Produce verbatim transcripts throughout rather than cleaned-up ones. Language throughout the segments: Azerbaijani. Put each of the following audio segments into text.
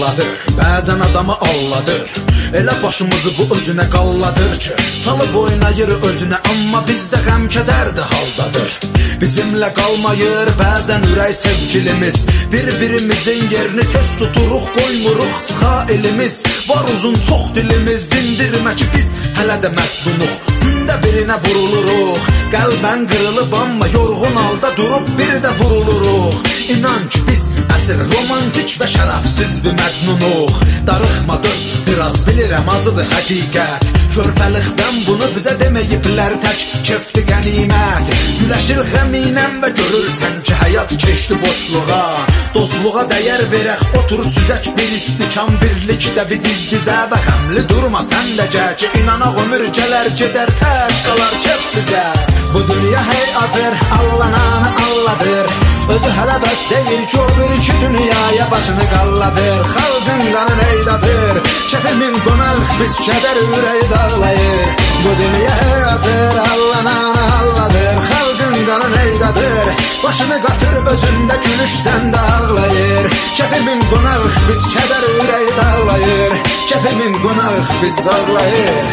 fırladır, bəzən adamı alladır. Elə başımızı bu özünə qalladır ki, salıb oynayır özünə, amma bizdə qəm kədərdir haldadır. Bizimlə qalmayır bəzən ürək sevgilimiz, bir-birimizin yerini tez tuturuq, qoymuruq çıxa elimiz. Var uzun çox dilimiz, dindirmə ki biz hələ də məcnunuq. Gündə birinə vuruluruq, qəlbən qırılıb amma yorğun halda durub bir də vuruluruq. İnan ki biz əsr romantik və şərəfsiz bir məcnunuq. Darıxma döz, biraz bilirəm acıdır həqiqət. Körpəlikdən bunu bizə deməyiblər, tək kefdi qənimət. Güləşir qəminəm və görürsən ki həyat keçdi boşluğa. Dostluğa dəyər verək, otur süzək bir istikan birlikdə bir diz dizə. Və qəmli durma sən də gəl ki, inanaq ömür gələr gedər, tək qalar kef bizə. Bu dünya hey acır, allananı alladır. Özü hələ bəs deyir ki o bir iki dünyaya başını qalladır. Xalqın qanı neydadır, kəfimin qonaq biz kədər ürəyi dağlayır. Bu dünya hey acır, allananı alladır. Xalqın qanı neydadır, başını qatır özündə gülüş səndə ağlayır. Kəfimin qonaq biz kədər ürəyi dağlayır. Kəfimin qonaq biz dağlayır.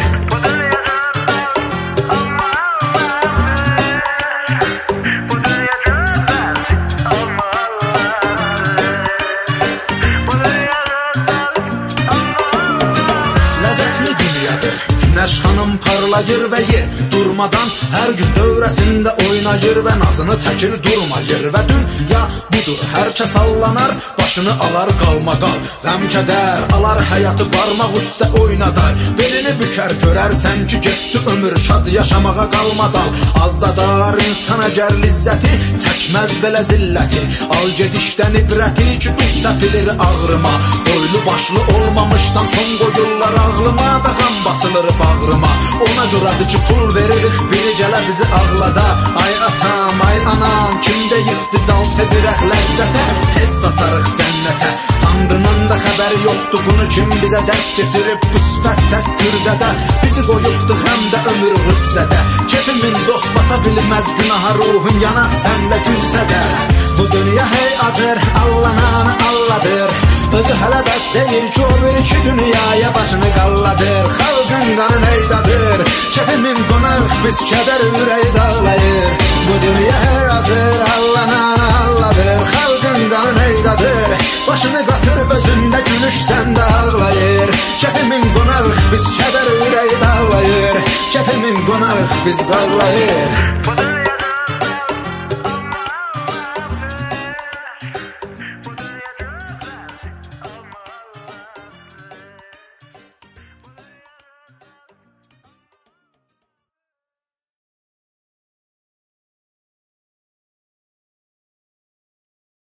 Günəş xanım parlayır və yer durmadan hər gün dövrəsində oynayır və nazını çəkir durmayır. Və dünya budur, hər kəs allanar, başını alar qalmaqal. Qəm kədər alar həyatı barmaq üstə oynadar. Belini bükər görərsən ki getdi ömür şad yaşamağa qalmadan. Az da dar insan əgər lizzəti, çəkməz belə zilləti. Al gedişdən ibrəti ki üstə bilir ağrıma. Boylu başlı olmamışdan son qoyurlar ağlıma və qan basılır bağrıma. Ona görədir ki pul veririk biri gələ bizi ağlada. Ay atam, ay anam, kimdə yıxdı dal çevirək ləzzətə. Tez satarıq cənnətə, Tanrının da xəbəri yoxdur bunu kim bizə dərs keçirib bu sifət tək gürzədə. Bizi qoyubdu həm də ömür qüssədə. Kefimin dost bata bilməz günaha, ruhun yanar səndə gülsədə. Bu dünya hey acır, allananı alladır. Özü hələ bəs deyir ki o bir iki dünyaya başını qalladır. Xalqın qanı neydadır, kəfimin qonaq biz kədər ürəyi dağlayır. Bu dünya hey acır, allananı alladır. Xalqın qanı neydadır, başını qatır özündə gülüş səndə ağlayır. Kəfimin qonaq biz kədər ürəyi dağlayır. Kəfimin qonaq biz dağlayır.